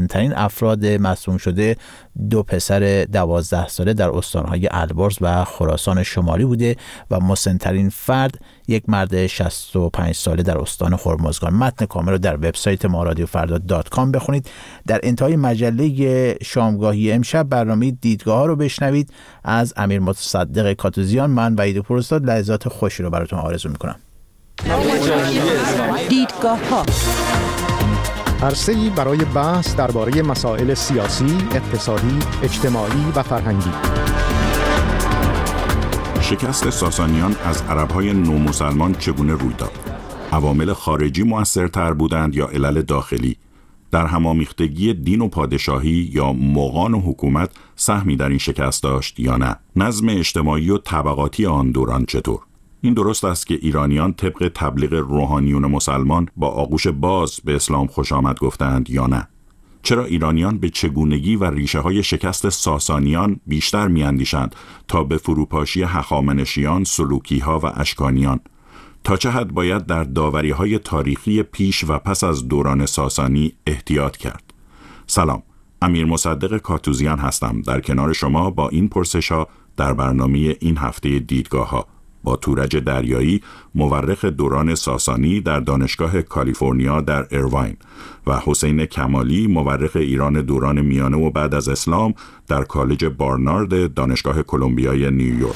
مسن‌ترین افراد مصدوم شده 2 پسر 12 ساله در استان‌های البرز و خراسان شمالی بوده و مسن‌ترین فرد یک مرد 65 ساله در استان هرمزگان. متن کامل رو در وبسایت ما رادیوفردا.com بخونید. در انتهای مجله شامگاهی امشب برنامه دیدگاه‌ها رو بشنوید از امیر مصدق کاتوزیان. من وحید پوراستاد لحظات خوشی رو براتون آرزو می‌کنم. دیدگاه‌ها عرصه‌ای برای بحث درباره مسائل سیاسی، اقتصادی، اجتماعی و فرهنگی. شکست ساسانیان از عرب‌های نومسلمان چگونه روی داد؟ عوامل خارجی مؤثرتر بودند یا علل داخلی؟ در همامیختگی دین و پادشاهی یا مغان و حکومت سهمی در این شکست داشت یا نه؟ نظم اجتماعی و طبقاتی آن دوران چطور؟ این درست است که ایرانیان طبق تبلیغ روحانیون مسلمان با آغوش باز به اسلام خوش آمد گفتند یا نه؟ چرا ایرانیان به چگونگی و ریشه های شکست ساسانیان بیشتر می‌اندیشند تا به فروپاشی هخامنشیان، سلوکی‌ها و اشکانیان؟ تا چه حد باید در داوری‌های تاریخی پیش و پس از دوران ساسانی احتیاط کرد؟ سلام، امیر مصدق کاتوزیان هستم در کنار شما با این پرسش‌ها در برنامه این هفته دیدگاه‌ها با تورج دریایی، مورخ دوران ساسانی در دانشگاه کالیفرنیا در ایرواین و حسین کمالی، مورخ ایران دوران میانه و بعد از اسلام در کالج بارنارد دانشگاه کلمبیای نیویورک.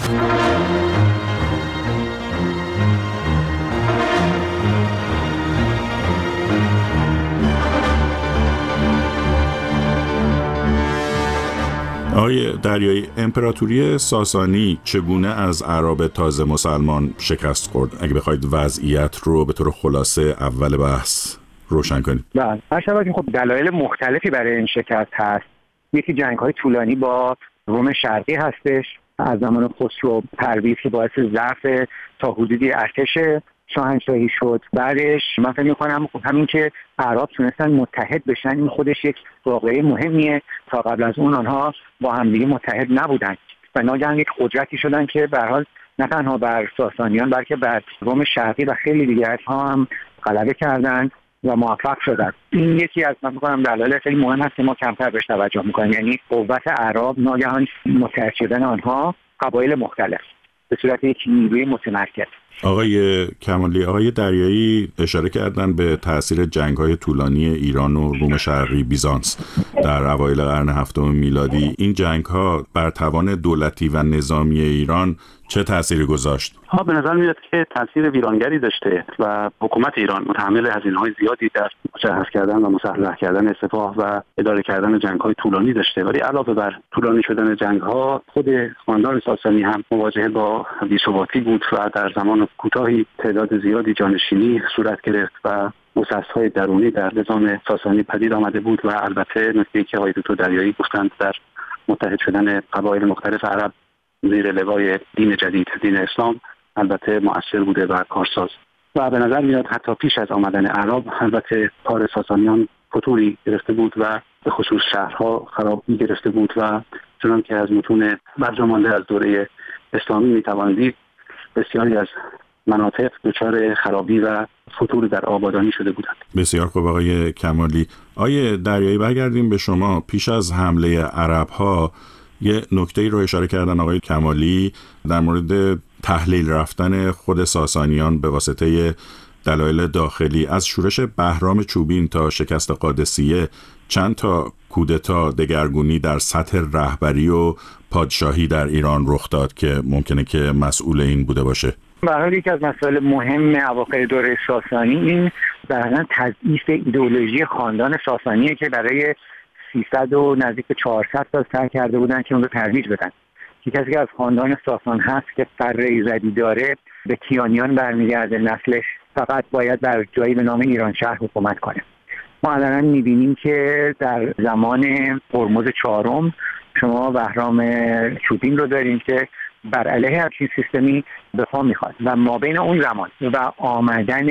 آقای دریایی، امپراتوری ساسانی چگونه از اعراب تازه مسلمان شکست خورد؟ اگه بخواید وضعیت رو به طور خلاصه اول بحث روشن کنید. بله، هر خب دلایل مختلفی برای این شکست هست. یکی جنگ‌های طولانی با روم شرقی هستش از زمان خسرو پرویز که باعث ضعف تا حدودی ارتش شاهنشاهی شد. بعدش من فکر می‌کنم همین که اعراب تونستن متحد بشن این خودش یک واقعه مهمیه. تا قبل از اون آنها با همدیگه متحد نبودن و ناگهان یک قدرتی شدن که به هر حال نه تنها بر ساسانیان بلکه بر روم شرقی و خیلی دیگرها هم غلبه کردند و موفق شدن. این یکی از من می‌گم دلایل خیلی مهم هست که ما کمتر بهش توجه می‌کنیم، یعنی قوت اعراب ناگهان متحد شدن آنها قبایل مختلف به صورت یک نیروی متمرکز. آقای کمالی، آقای دریایی اشاره کردن به تأثیر جنگ‌های طولانی ایران و روم شرقی بیزانس در اوایل قرن هفتم میلادی. این جنگ‌ها بر توان دولتی و نظامی ایران چه تأثیری گذاشت؟ به نظر میاد که تأثیر ویرانگری داشته و حکومت ایران متحمل هزینه‌های زیادی در مجهز کردن و مسلح کردن سپاه و اداره کردن جنگ‌های طولانی داشته. ولی علاوه بر طولانی شدن جنگ‌ها، خود خاندان ساسانی هم مواجه با بی‌ثباتی بود و در زمان کوتاهی تعداد زیادی جانشینی صورت گرفت و مسئس‌های درونی در نظام ساسانی پدید آمده بود و البته نکته‌ای که آقای دکتر دریایی گفتند در متحد شدن قبایل مختلف عرب زیر لوای دین جدید، دین اسلام، البته مؤثر بوده و کارساز. و به نظر میاد حتی پیش از آمدن اعراب البته کار ساسانیان فتوری گرفته بود و به خصوص شهرها خرابی گرفته بود و چنان که از متون برجامانده از دوره اسلامی میتوان دید بسیاری از مناطق دچار خرابی و فتور در آبادانی شده بودند. بسیار خوب آقای کمالی. آقای دریایی، برگردیم به شما. پیش از حمله عرب‌ها یه نکته‌ای رو اشاره کردن آقای کمالی در مورد تحلیل رفتن خود ساسانیان به واسطه دلایل داخلی. از شورش بهرام چوبین تا شکست قادسیه چند تا کودتا دگرگونی در سطح رهبری و پادشاهی در ایران رخ داد که ممکنه که مسئول این بوده باشه. به هر حال یکی از مسائل مهم اواخر دوره ساسانی این بعداً تضعیف ایدئولوژی خاندان ساسانیه که برای 300 و نزدیک 400 سال سعی کرده بودن که اون رو ترویج بدن. کسی که از خاندان ساسان هست که فر ایزدی داره به کیانیان برمیگرده، نسلش فقط باید بر جایی به نام ایرانشهر حکومت کنه. ما الان میبینیم که در زمان هرمز چهارم شما بهرام چوبین رو داریم که بر علیه همچین سیستمی دفاع میخواد و ما بین اون زمان و آمدن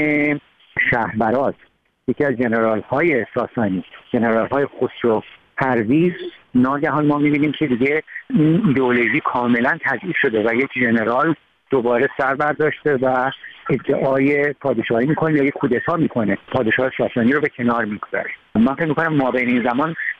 شهربراز یکی از جنرال های ساسانی، جنرال های خسرو پرویز، ناگهان ما میبینیم که دیگه این ایدئولوژی کاملا تضعیف شده و یک جنرال دوباره سر برداشته و ادعای پادشاهی میکنه یا یک کودتا میکنه، پادشاه ساسانی رو به کنار میگذاره. من فکر میکنم ما بین این زمان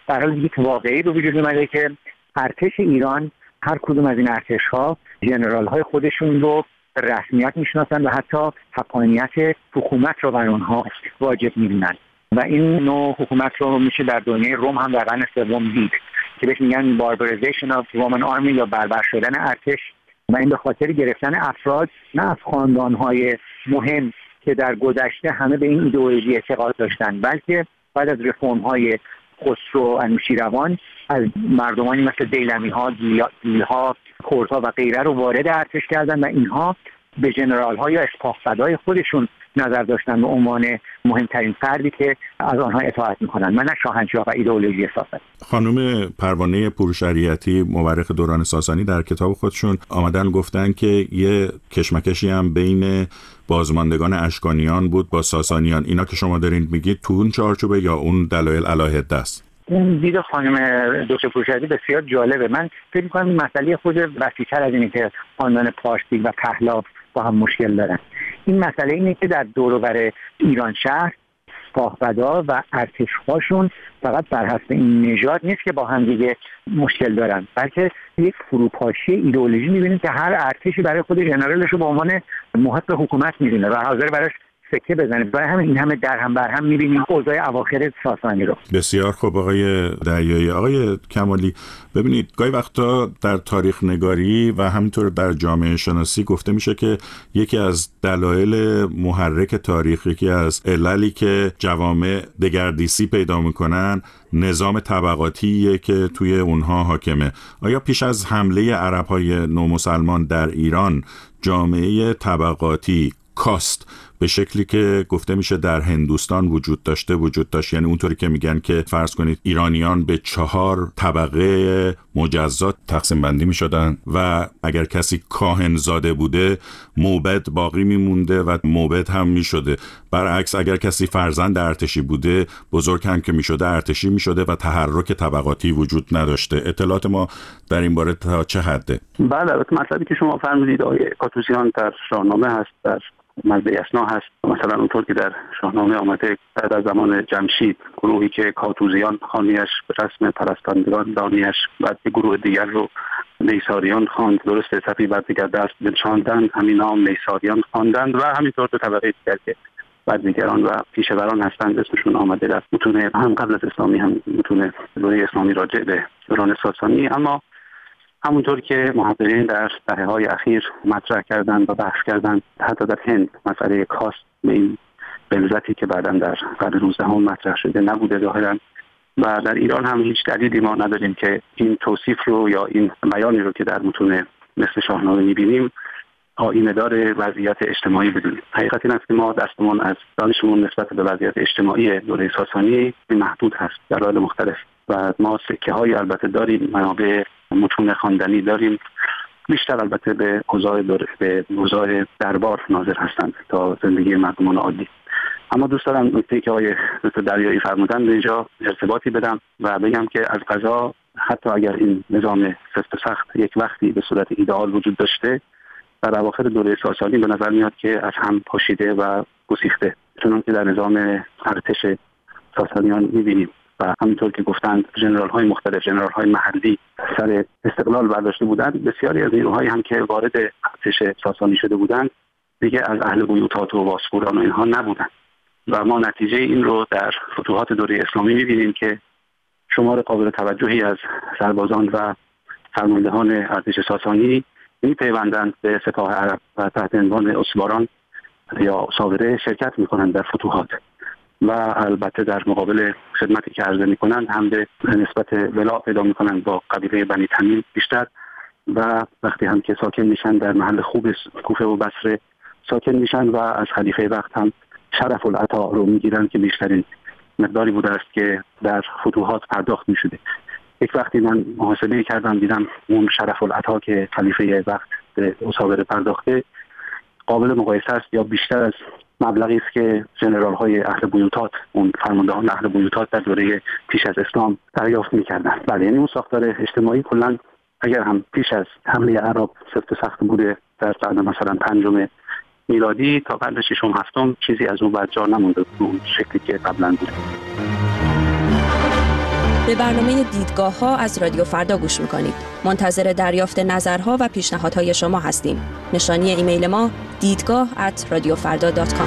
در حال یک واقعی به وجود اومده که ارتش ایران هر کدوم از این ارتش‌ها ژنرال‌های خودشون رو رسمیت میشناسن و حتی حقانیت حکومت رو بر اونها واجب می‌دونن و این نوع حکومت رو میشه در دنیای روم هم در قرن سوم دید که بهش میگن barbarization of Roman army یا بربر شدن ارتش و این به خاطر گرفتن افراد نه از خاندان‌های مهم که در گذشته همه به این ایدئولوژی اعتقاد داشتن بلکه بعد از رفرم‌های خسرو انوشیروان از مردمانی مثل دیلمی‌ها، گیل‌ها، کردها و غیره رو وارد ارتش کردن و اینها به ژنرال‌ها یا اسپاه‌فدای خودشون نظر داشتن به عنوان مهمترین فردی که از آنها اطاعت می‌کنن و نه شاهنشاه و ایدئولوژی ساسانی. خانم پروانه پورشریعتی مورخ دوران ساسانی در کتاب خودشون آمدن گفتن که یه کشمکشی هم بین بازماندگان اشکانیان بود با ساسانیان. اینا که شما دارین میگید تو اون چارچوبه یا اون دلایل علاهده است؟ اون دید خانم دکتر پورشریعتی بسیار جالبه. من فکر می‌کنم این مسئله خود وسیع‌تر از اینه که خاندان پارسی و پهلو با هم مشکل دارن. این مسئله اینه که در دور و بر ایران شهر اسپاهفدا و ارتش‌هاشون فقط بر حسب این نژاد نیست که با هم دیگه مشکل دارن، بلکه یک فروپاشی ایدئولوژی می‌بینیم که هر ارتشی برای خود ژنرالش رو به عنوان محق حکومت می‌بینه و حاضر براش سکه بزنه. برای همین این همه در هم بر هم می‌بینیم اوضاع اواخر ساسانی رو. بسیار خوب آقای دریایی. آقای کمالی، ببینید گاهی وقتا در تاریخ نگاری و همینطور در جامعه شناسی گفته میشه که یکی از دلایل محرک تاریخ، یکی از عللی که جوامع دگردیسی پیدا میکنن نظام طبقاتیه که توی اونها حاکمه. آیا پیش از حمله عرب‌های نومسلمان در ایران جامعه طبقاتی کاست به شکلی که گفته میشه در هندوستان وجود داشت، یعنی اونطوری که میگن که فرض کنید ایرانیان به 4 طبقه مجزا تقسیم بندی میشدن و اگر کسی کاهن زاده بوده موبد باقی میمونده و موبد هم میشده. برعکس اگر کسی فرزند ارتشی بوده بزرگ هم که میشده ارتشی میشده و تحرک طبقاتی وجود نداشته. اطلاعات ما در این باره تا چه حده؟ بله، مطلبی که شما فرمودید آقای کاتوزیان در شاهنامه هست، در مزد اسنا هست. مثلا اونطور که در شاهنامه آمده بعد از زمان جمشید گروهی که کاتوزیان خانیش به رسم پرستندگان دانیش بعد گروه دیگر رو نیساریان خواند. درسته صفی بعد دیگر دست بنشاندند، همین نام نیساریان خواندند و همینطور دو طبقه دیگر که بعدیگران و پیشوران هستند اسمشون آمده در متون هم قبل از اسلامی هم متون دوره اسلامی راجع به دوران ساسانی. اما همونطور که محققین در دهه‌های اخیر مطرح کردند و بحث کردند، حتی در هند مسئله کاست به این بلزتی که بعداً در قرن 19 مطرح شده نبوده ظاهراً و در ایران هم هیچ دلیلی ما نداریم که این توصیف رو یا این بیانی رو که در متون مثل شاهنامه می‌بینیم آیینه‌دار وضعیت اجتماعی بدونیم. حقیقت این است که ما دستمون از دانشمون نسبت به وضعیت اجتماعی دوره ساسانی محدود هست در دلایل مختلف و ما سکه‌های البته داریم، منابع متون خواندنی داریم، بیشتر البته به اوضاع دربار ناظر هستند تا زندگی مردمان عادی. اما دوست دارم نکته‌ای که آقای دکتر دریایی فرمودن به اینجا ارتباطی بدم و بگم که از قضا حتی اگر این نظام سفت و سخت یک وقتی به صورت ایدئال وجود داشته، در اواخر دوره ساسانی به نظر میاد که از هم پاشیده و گسیخته، چون که در نظام ارتش ساسانیان می‌بینیم و همینطور که گفتند ژنرال‌های مختلف، ژنرال‌های محلی سر استقلال برداشته بودند، بسیاری از نیروهایی هم که وارد ارتش ساسانی شده بودند دیگه از اهل بیوتات و واسپوران و اینها نبودند و ما نتیجه این رو در فتوحات دوره اسلامی می‌بینیم که شمار قابل توجهی از سربازان و فرماندهان ارتش ساسانی می‌پیوندند به سپاه عرب و تحت عنوان اسواران یا ساوره شرکت می‌کنند در فتوحات و البته در مقابل خدمتی که عرضه می‌کنند هم به نسبت ولا پیدا می‌کنند با قبیله بنی تمیم بیشتر و وقتی هم که ساکن میشن در محل خوب کوفه و بصره ساکن میشن و از خلیفه وقت هم شرف العطا رو میگیرن که بیشترین مقداری بوده است که در فتوحات پرداخت میشده. یک وقتی من محاسبه کردم دیدم اون شرف العطا که خلیفه وقت به اساوره پرداخته قابل مقایسه است یا بیشتر از مبلغی است که ژنرال‌های اهل بیوتات، اون فرماندهان اهل بیوتات در دوره پیش از اسلام دریافت می‌کردند. بله، یعنی اون ساختار اجتماعی کلاً اگر هم پیش از حمله عرب سفت و سخت بوده در قرن مثلا 5 میلادی تا قرن 6 و 7 چیزی از اون بعد جا نمونده اون شکلی که قبلا بوده. به برنامه دیدگاه‌ها از رادیو فردا گوش می‌کنید. منتظر دریافت نظرها و پیشنهادهای شما هستیم. نشانی ایمیل ما دیدگاه@radiofarda.com.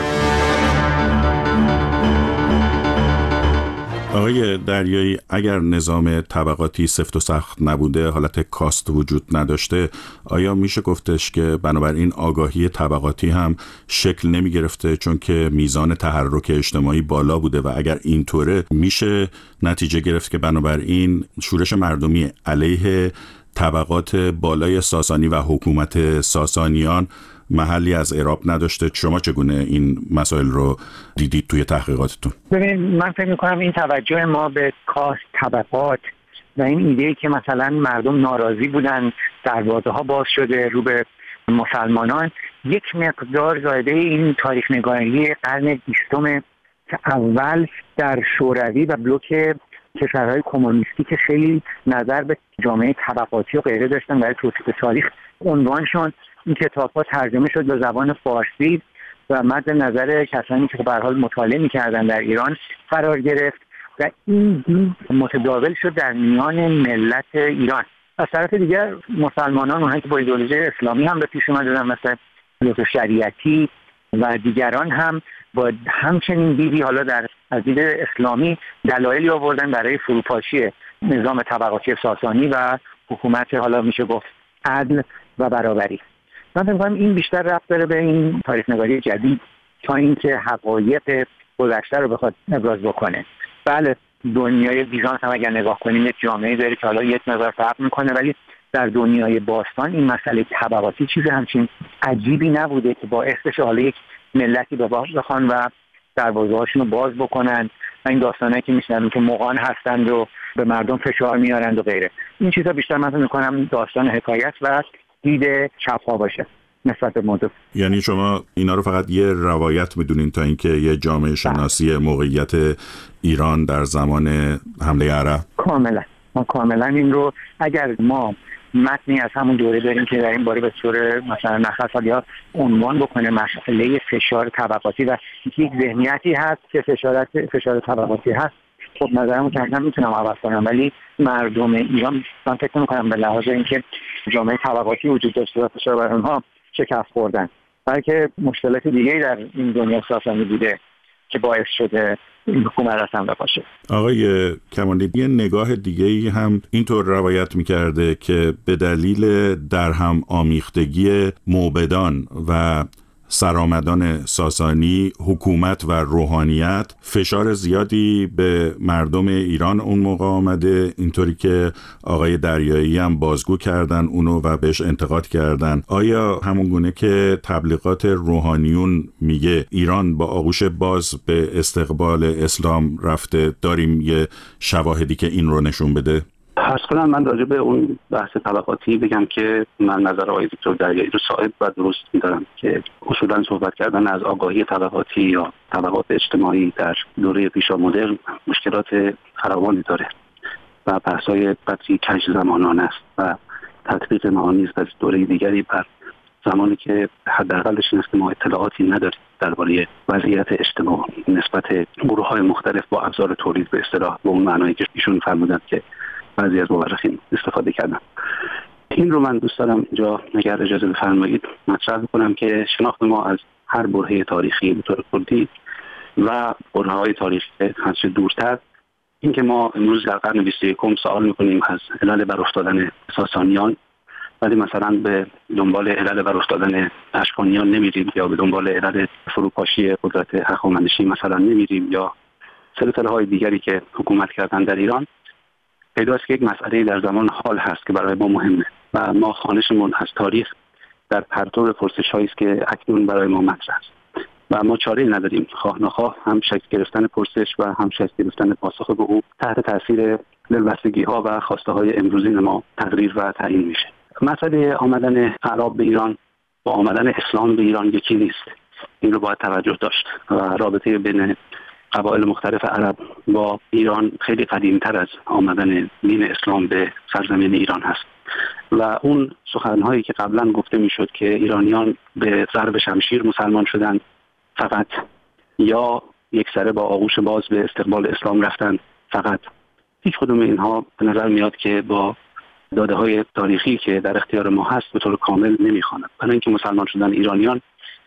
آقای دریایی، اگر نظام طبقاتی سفت و سخت نبوده، حالت کاست وجود نداشته، آیا میشه گفتش که بنابراین آگاهی طبقاتی هم شکل نمی گرفته چون که میزان تحرک اجتماعی بالا بوده و اگر اینطوره میشه نتیجه گرفت که بنابراین شورش مردمی علیه طبقات بالای ساسانی و حکومت ساسانیان محلی از اعراب نداشته؟ شما چگونه این مسائل رو دیدید توی تحقیقاتتون؟ ببینید، من فکر می‌کنم این توجه ما به کاست، طبقات و این ایده که مثلا مردم ناراضی بودن، دروازه‌ها باز شده رو به مسلمانان، یک مقدار زایده این تاریخ نگاری قرن 20 که اول در شوروی و بلوک کشورهای کمونیستی که خیلی نظر به جامعه طبقاتی و غیره داشتن برای توصیف تاریخ عنوان شد. این کتاب‌ها ترجمه شد به زبان فارسی و مد نظر کسانی که به هر حال مطالعه می‌کردن در ایران قرار گرفت و این دین متداول شد در میان ملت ایران. از طرف دیگر مسلمانان اونهایی که با ایدئولوژی اسلامی هم به پیش اومدن مثل دکتر شریعتی و دیگران هم با همچنین دیدی حالا در از دید اسلامی دلایلی آوردن برای فروپاشی نظام طبقاتی ساسانی و حکومت حالا میشه گفت عدل و برابری. من فکر می‌کنم این بیشتر ربط داره به این تاریخ نگاری جدید تا اینکه حقایق گذشته رو بخواد ابراز بکنه. بله، دنیای بیزانس هم اگر نگاه کنیم یک جامعه داره که حالا یک مقدار فرق میکنه، ولی در دنیای باستان این مسئله طبقاتی چیز همچین عجیبی نبوده که باعث بشه حالا یک ملتی به باز بخوان و دروازه‌هاشون رو باز بکنن و این داستانایی که میشنویم که مغان هستند و به مردم فشار میارند و غیره. این چیزا بیشتر من فکر می‌کنم داستان حکایت و دید چپ‌ها باشه نسبت به موضوع. یعنی شما اینا رو فقط یه روایت میدونین تا اینکه یه جامعه شناسی موقعیت ایران در زمان حمله عرب؟ کاملا، ما کاملا این رو اگر ما متنی از همون دوره داریم که در این باره به صورت مثلا نخست‌ها یا عنوان بکنه مسئله فشار طبقاتی و یک ذهنیتی هست که فشار طبقاتی هست، خب نظرمو که میتونم عوض کنم، ولی مردم ایران من فکر می‌کنم به لحاظ اینکه جامعه طبقاتی وجود داشته و فشار بر اونها شکست خوردن، بلکه مشکلات دیگه‌ای در این دنیا ساسانی بوده که باعث شده این حکومت اصلا بپاشه. آقای کمالی، یه نگاه دیگه‌ای هم اینطور روایت می‌کرده که به دلیل درهم آمیختگی موبدان و سرآمدان ساسانی، حکومت و روحانیت، فشار زیادی به مردم ایران اون موقع آمده، اینطوری که آقای دریایی هم بازگو کردن اونو و بهش انتقاد کردن. آیا همون گونه که تبلیغات روحانیون میگه ایران با آغوش باز به استقبال اسلام رفته، داریم یه شواهدی که این رو نشون بده؟ عرض کنم من راجع به اون بحث طبقاتی بگم که من نظر آقای دکتر دریایی رو صائب و درست می‌دارم که اصولاً صحبت کردن از آگاهی طبقاتی یا طبقات اجتماعی در دوره پیشا مدرن مشکلات فراوانی داره و بحث‌های قدری کج زمانانه است و تطبیق معانی از دوره دیگری بر زمانی که حداقلش این است که ما اطلاعاتی نداریم درباره وضعیت اجتماعی نسبت گروه‌های مختلف با ابزار تولید به اصطلاح به اون معنایی که ایشون فرمودند که بعضی از مورخین استفاده کردن. این رو من دوست دارم اینجا اگر اجازه بفرمایید مطرح کنم که شناخت ما از هر برهه تاریخی به طور کلی و برهه‌های تاریخی هرچه دورتر، این که ما امروز در قرن 21 سوال می‌کنیم از علل برافتادن ساسانیان، ولی مثلا به دنبال علل برافتادن اشکانیان نمیریم یا به دنبال علل فروپاشی قدرت هخامنشی مثلا نمیریم یا سلسله‌های دیگری که حکومت کردن در ایران، پیداست که یک مسئله در زمان حال هست که برای ما مهمه و ما خوانشمون از تاریخ در پرتو پرسش‌هایی است که اکنون برای ما مطرح است و ما چاره‌ای نداریم، خواه نخواه هم شکل گرفتن پرسش و هم شکل گرفتن پاسخ به او تحت تاثیر دلبستگی‌ها و خواسته‌های امروزین ما تقریر و تعیین میشه. مسئله آمدن اعراب به ایران با آمدن اسلام به ایران یکی نیست، این رو باید توجه داشت و رابطه بین قبایل مختلف عرب با ایران خیلی قدیمتر از آمدن دین اسلام به سرزمین ایران هست و اون سخنهایی که قبلا گفته میشد که ایرانیان به ضرب شمشیر مسلمان شدند فقط یا یک سره با آغوش باز به استقبال اسلام رفتند فقط هیچ کدوم اینها به نظر میاد که با داده‌های تاریخی که در اختیار ما هست به طور کامل نمیخواند. برای اینکه مسلمان شدن ایرانیان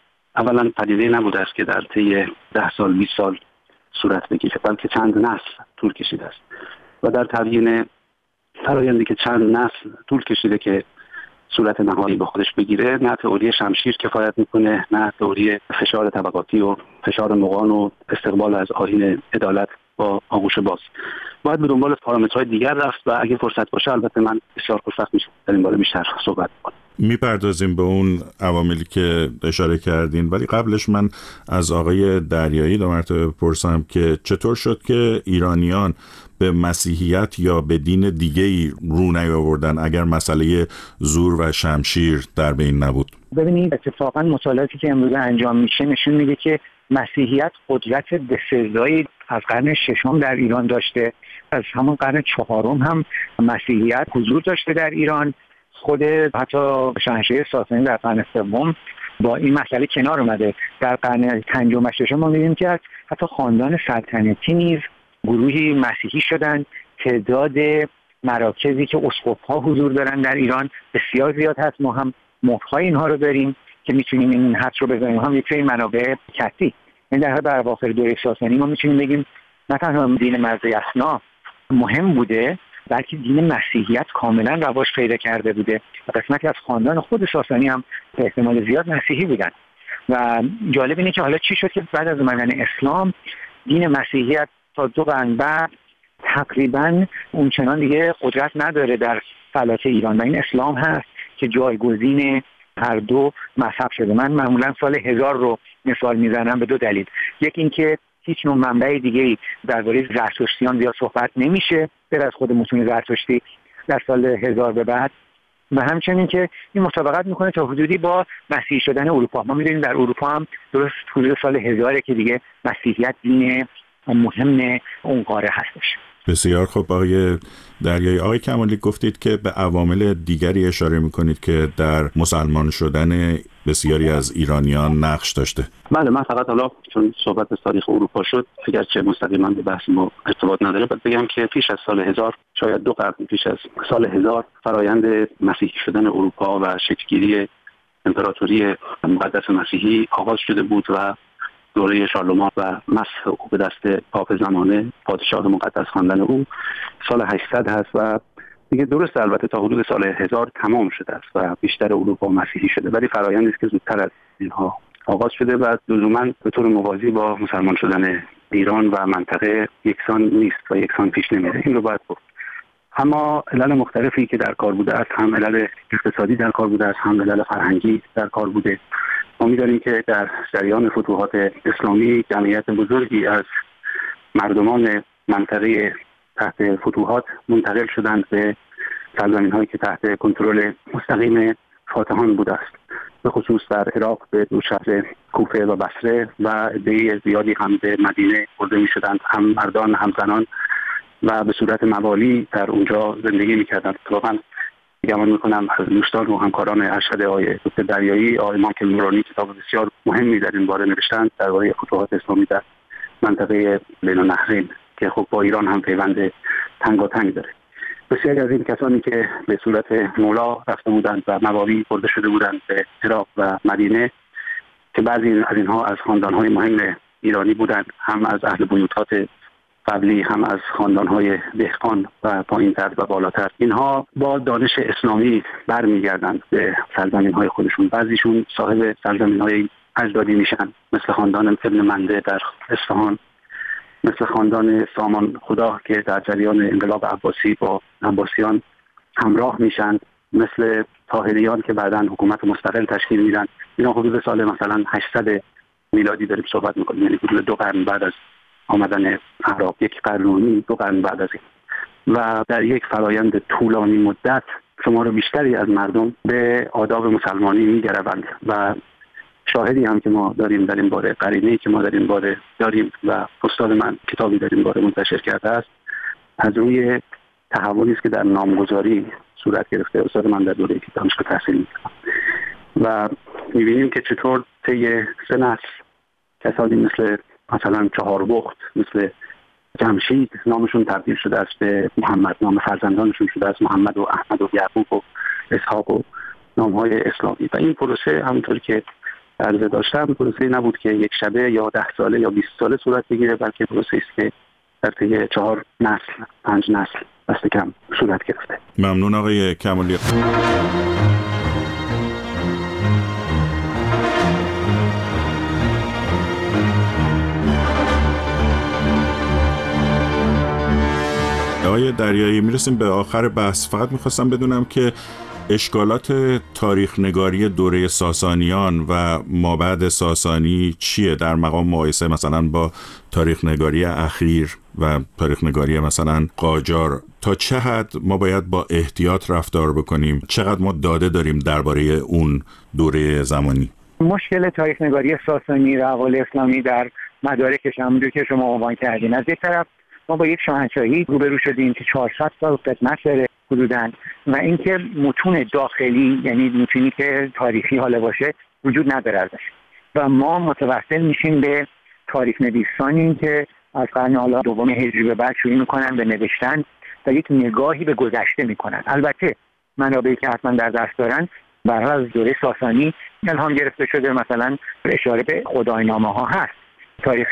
اولا پدیده نبوده است که در طی 10 سال 20 سال صورت بگیره، بلکه چند نسل طول کشیده است و در تبیین فرآیندی که چند نسل طول کشیده که صورت نهایی به خودش بگیره، نه تئوری شمشیر کفایت میکنه، نه تئوری فشار طبقاتی و فشار مغان و استقبال از آیین عدالت با آغوش باز. باید به دنبال پارامترهای دیگر رفت و اگه فرصت باشه البته من بسیار خوشبخت میشم در این باره بیشتر صحبت کنم. میپردازیم به اون عواملی که اشاره کردین، ولی قبلش من از آقای دریایی دو مرتبه بپرسم که چطور شد که ایرانیان به مسیحیت یا به دین دیگه‌ای رو نیاوردن اگر مسئله زور و شمشیر در بین نبود؟ ببینید اتفاقا مطالعاتی که امروز انجام میشه نشون میده که مسیحیت قدرت بسزایی از قرن ششم در ایران داشته، از همون قرن چهارم هم مسیحیت حضور داشته در ایران. خود حتی شاهنشاهی ساسانی در قرن سوم با این مسئله کنار اومده. در قرن پنجم و ششم ما می‌بینیم که حتی خاندان سلطنتی نیز گروهی مسیحی شدن. تعداد مراکزی که اسقف‌ها حضور دارن در ایران بسیار زیاد هست. ما هم مهرهای اینها رو داریم که میتونیم این حد رو بزنیم. هم یک سری منابع کثی. این در اواخر دوره ساسانی ما میتونیم بگیم نه تنها دین مرز اصناف مهم بوده، بلکه دین مسیحیت کاملا رواج پیدا کرده بوده و قسمتی از خاندان خود ساسانی هم به احتمال زیاد مسیحی بودن. و جالب اینه که حالا چی شد که بعد از اومدن اسلام دین مسیحیت تا 2 قرن بعد تقریبا اونچنان دیگه قدرت نداره در فلات ایران و این اسلام هست که جایگزین هر دو مذهب شده. من معمولا سال 1000 رو مثال میزنم به 2 دلیل. یک اینکه هیچ نوع منبع دیگه‌ای درباره زرتشتیان زیاد صحبت نمیشه غیر از خود متون زرتشتی در سال 1000 به بعد، و همچنین که این مطابقت میکنه تا حدودی با مسیحی شدن اروپا. ما می‌دونیم در اروپا هم درست حدود سال 1000 که دیگه مسیحیت دین مهم اون قاره هستش. بسیار خوب آقای دریایی. آقای کمالی گفتید که به عوامل دیگری اشاره میکنید که در مسلمان شدن بسیاری از ایرانیان نقش داشته. بله، من فقط حالا چون صحبت از تاریخ اروپا شد اگرچه مستقیما به بحث ما ارتباط نداره باید بگم که پیش از سال 1000 شاید 2 قرن پیش از سال 1000 فرایند مسیحی شدن اروپا و شکل‌گیری امپراتوری مقدس مسیحی آغاز شده بود و دوره شارلمان و مسح او به دست پاپ زمانه پادشاه مقدس خواندن او سال 800 هست و دیگه درست البته تا حدود سال 1000 تمام شده است و بیشتر اروپا مسیحی شده، ولی فرآیندی است که زودتر از اینها آغاز شده و لزوما به طور موازی با مسلمان شدن ایران و منطقه یکسان نیست و یکسان پیش نمیره. این رو باید گفت. اما علل مختلفی که در کار بوده است، هم علل اقتصادی در کار بوده است، هم علل فرهنگی در کار بوده. ما می‌دانیم که در جریان فتوحات اسلامی جمعیت بزرگی از مردمان منطقه تحت فتوحات منتقل شدند به سرزمین‌هایی که تحت کنترل مستقیم فاتحان بوده است، به خصوص در عراق به 2 شهر کوفه و بصره و عده زیادی هم به مدینه برده می‌شدند، هم مردان هم زنان، و به صورت موالی در اونجا زندگی می‌کردند. واقعاً گمان میکنم از دوستان و همکاران ارشد آقای دکتر دریایی، آقای مایکل نورانی کتاب بسیار مهمی در این باره نوشتند درباره فتوحات اسلامی در منطقه بین النهرین که خب با ایران هم پیوند تنگاتنگ داره. بسیاری از این کسانی که به صورت مولا رفته بودند و موالی برده شده بودند به عراق و مدینه که بعضی از اینها از خاندان‌های مهم ایرانی بودند، هم از اهل بیوتات قبلی هم از خاندان‌های دهقان و پایین‌تر و بالاتر، اینها با دانش اسلامی برمیگردند به سرزمین‌های خودشون. بعضیشون صاحب سرزمین‌های اجدادی میشن، مثل خاندان ابن منده در اصفهان، مثل خاندان سامان خدا که در جریان انقلاب عباسی با عباسیان همراه میشن، مثل طاهریان که بعداً حکومت مستقل تشکیل میدن. اینا حدود سال مثلا 800 میلادی داریم صحبت می‌کنیم، یعنی حدود 2 قرن بعد از آمدن عرب، 1 قرن و نیم 2 قرن بعد از این. و در یک فرایند طولانی مدت شمار بیشتری از مردم به آداب مسلمانی می‌گروند و شاهدی هم که ما داریم در این باره، قرینه‌ای که ما در این باره داریم و استاد من کتابی در این باره منتشر کرده است، از روی تحولی است که در نامگذاری صورت گرفته. استاد من در دوره دانشگاه تحصیل می‌کرد و می‌بینیم که چطور طی 3 نسل کسانی مثلا 4 بخت، مثل جمشید نامشون تبدیل شده است به محمد، نام فرزندانشون شده است محمد و احمد و یعقوب و اسحاق و نام‌های اسلامی. و این پروسه همونطوری که عرضه داشتم پروسه نبود که یک شبه یا 10 ساله یا 20 ساله صورت بگیره، بلکه پروسه است که در طی 4 نسل 5 نسل دست کم صورت گرفته. ممنون آقای کمالی. آقای دریایی، میرسیم به آخر بحث. فقط میخواستم بدونم که اشکالات تاریخ نگاری دوره ساسانیان و مابعد ساسانی چیه در مقام مقایسه مثلا با تاریخ نگاری اخیر و تاریخ نگاری مثلا قاجار؟ تا چه حد ما باید با احتیاط رفتار بکنیم؟ چقدر ما داده داریم درباره اون دوره زمانی؟ مشکل تاریخ نگاری ساسانی و احوال اسلامی در مدارکش همونجور که شما عنوان کردین، از یک طرف ما با یک شاهنشاهی روبرو شدیم که 400 سال خدمت داره حدوداً، و اینکه متون داخلی، یعنی متونی که تاریخی حالا باشه، وجود نداره ازش، و ما متوسل میشیم به تاریخ نویسانی که از قرن حالا دوم هجری به بعد شروع میکنن به نوشتن و یک نگاهی به گذشته میکنن. البته منابعی که حتما در دست دارن برای از دوره ساسانی الهام گرفته شده، مثلا اشاره به خداینامه ها هست، تاریخ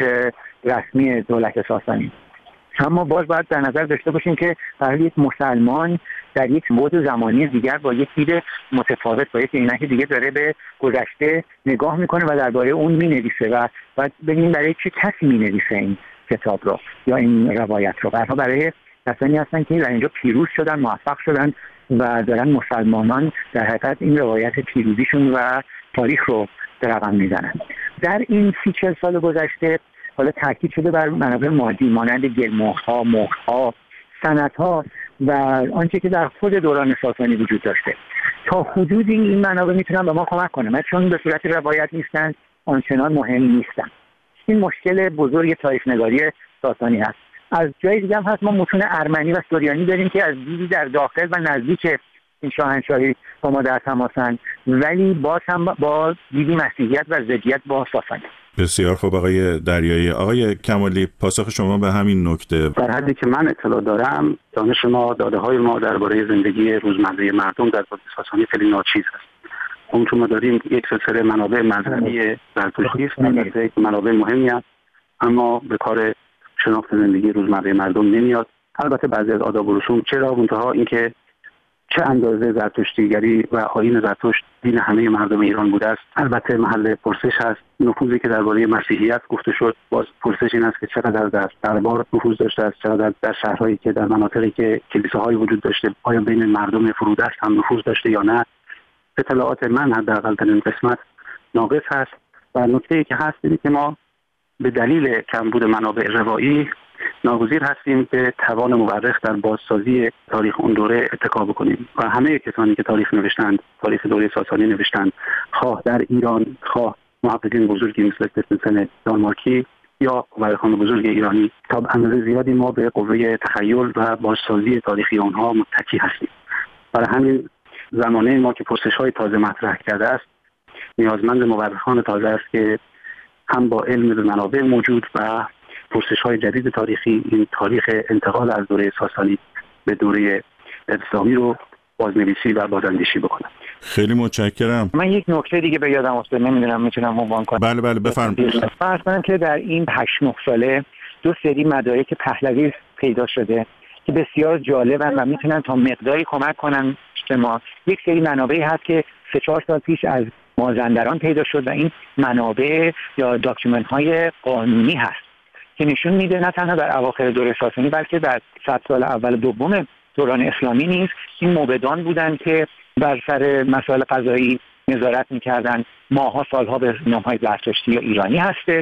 رسمی دولت ساسانی. اما باز باید در نظر داشته باشیم که برای یک مسلمان در یک بعد زمانی دیگر با یک دید متفاوت، با یک عینک دیگه داره به گذشته نگاه میکنه و درباره اون مینویسه و باید ببینیم برای چه کسی مینویسه این کتاب رو یا این روایت رو. برای کسانی هستن که در اینجا پیروز شدن، موفق شدن و دارن مسلمانان در حقیقت این روایت پیروزیشون و تاریخ رو در رقم میزنن. در این 30-40 سال گذشته حالا تاکید شده بر منابع مادی مانند گلمهرها، مهرها، سندها و آنچه که در خود دوران ساسانی وجود داشته. تا حدودی این منابع میتونن به ما کمک کنن، چون به صورت روایت نیستن، آنچنان مهم نیستن. این مشکل بزرگ تاریخ نگاری ساسانی هست. از جای دیگه هم هست، ما متون ارمنی و سوریانی داریم که از دیدی در داخل و نزدیک این شاهنشاهی با ما در تماسن، ولی باز هم با دیدی مسیحیت و ضدیت با ساسانی. بسیار خوب آقای دریایی. آقای کمالی، پاسخ شما به همین نکته؟ در حدی که من اطلاع دارم، دانش ما، داده های ما درباره زندگی روزمره مردم در دوره ساسانی خیلی ناچیز است. اون چون ما داریم یک سلسله منابع مذهبی زرتشتی است، البته منابع مهمی است، اما به کار شناخت زندگی روزمره مردم نمیاد. البته بعضی از آداب و رسوم چرا، منتها اینکه چه اندازه زرتشتیگری و آیین زرتشت دین همه مردم ایران بوده است البته محل پرسش هست. نفوذی که درباره مسیحیت گفته شد، باز پرسش این است که چقدر در دربار نفوذ داشته است، چقدر در شهرهایی که در مناطقی که کلیساهای وجود داشته آیا بین مردم فرودست هم نفوذ داشته یا نه. اطلاعات من حداقل در این قسمت ناقص هست و نکته‌ای که هست اینه که ما به دلیل کمبود منابع روایی ناگزیر هستیم به توان مورخ در بازسازی تاریخ اون دوره اتکا بکنیم و همه کسانی که تاریخ نوشتند، تاریخ دوره ساسانی نوشتند، خواه در ایران، خواه محققین بزرگی مثل کریستنسن دانمارکی یا مورخان بزرگ ایرانی، تا اندازه زیادی ما به قوه تخیل و بازسازی تاریخی آنها متکی هستیم. برای همین زمانه ما که پرسش‌های تازه مطرح کرده است، نیازمند مورخان تازه است که هم با علم به منابع موجود و پرسش‌های جدید تاریخی این تاریخ انتقال از دوره ساسانی به دوره اسلامی رو بازنویسی و بازاندیشی بکنم. خیلی متشکرم. من یک نکته دیگه به یادم افتاد، نمیدونم میتونم عنوان کنم. بله بفرمایید. فرض کنم که در این 8-9 ساله 2 سری مدارک پهلوی پیدا شده که بسیار جالبن و میتونن تا مقداری کمک کنن به ما. یک سری منابعی هست که 3-4 سال پیش از مازندران پیدا شد و این منابع یا داکیومنت های قانونی هست که نشون میده نه تنها در اواخر دوره ساسانی بلکه در 100 سال اول و دوم دوران اسلامی نیز این موبدان بودند که بر سر مسائل قضایی نظارت میکردن. ماها سالها به نامهای زرتشتی یا ایرانی هستش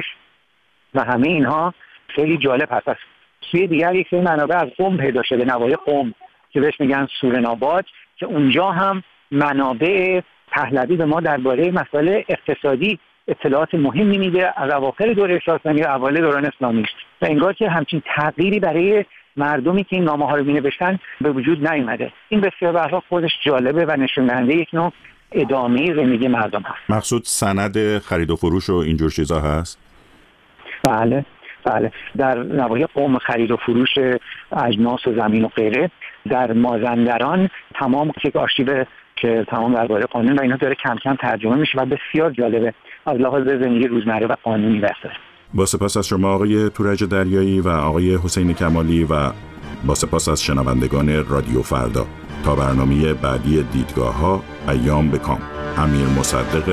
و همه اینها خیلی جالب هست. از سوی دیگر یک سری منابع از قم پیدا شده، نواحی قم که بهش میگن سورناباد، که اونجا هم منابع پهلوی به ما درباره مسائل اقتصادی اطلاعات مهمی میده از اواخر دوره ساسانی و اوایل دوران اسلامی و انگار که همچین تغییری برای مردمی که این نامه‌ها رو می‌نوشتن به وجود نیامده. این بسیار به هر حال خودش جالبه و نشون دهنده یک نوع ادامه زندگی مردم هست. مقصود سند خرید و فروش و اینجور چیزا هست؟ بله، بله، در نواحی قم خرید و فروش اجناس و زمین و غیره. در مازندران تمام یک آرشیو که تمام درباره قانون و اینا داره کم کم ترجمه میشه و بسیار جالبه از لحاظ زندگی روزمره و قانونی واسه. با سپاس از شما آقای تورج دریایی و آقای حسین کمالی و با سپاس از شنوندگان رادیو فردا. تا برنامه بعدی دیدگاه‌ها، ایام بکام. امیر مصدق